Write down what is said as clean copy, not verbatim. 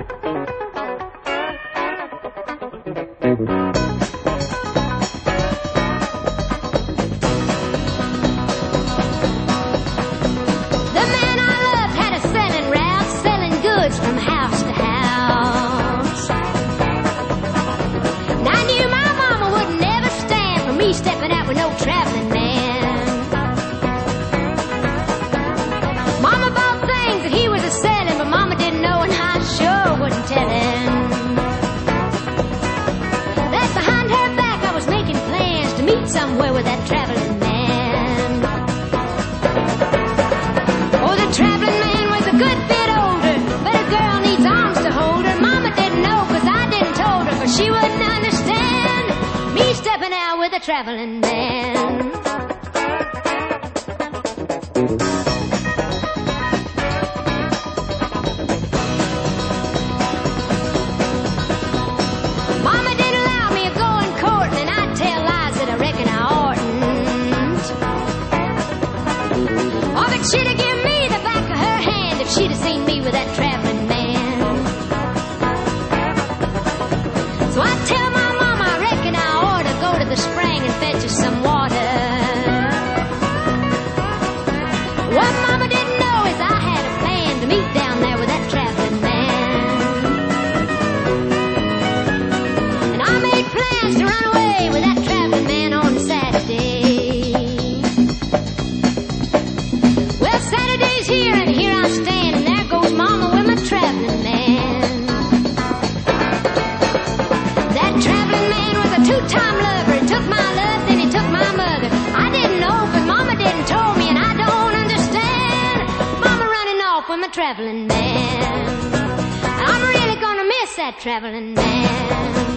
From house to house. And I knew my mama would never stand for me stepping out with no traveling man. Mama bought things that he was a-selling, but mama didn't know and I sure wouldn't tell him. That behind her back I was making plans to meet somewhere with that traveling man. Oh, the traveling man was a good bit older, but a girl needs arms to hold her. Mama didn't know, 'cause I didn't told her, 'cause she wouldn't understand me stepping out with a traveling man. Mama didn't allow me to go in courting, and I'd tell lies that I reckon I oughtn't. Oh, but she'd have given me the back of her hand if she'd have seen me with that traveling man. So I tell my mama I reckon I ought to go to the spring and fetch her some water. What mama didn't know is I had a plan to meet down there with that traveling man. And I made plans to run away with that traveling man on Saturday. Well, Saturday's here and here I stand, and there goes mama with my traveling man. That traveling man was a two-time lover. He took my love, then he took my mother. I didn't know, 'cause mama didn't told me, and I don't understand. Mama running off with my traveling man. I'm really gonna miss that traveling man.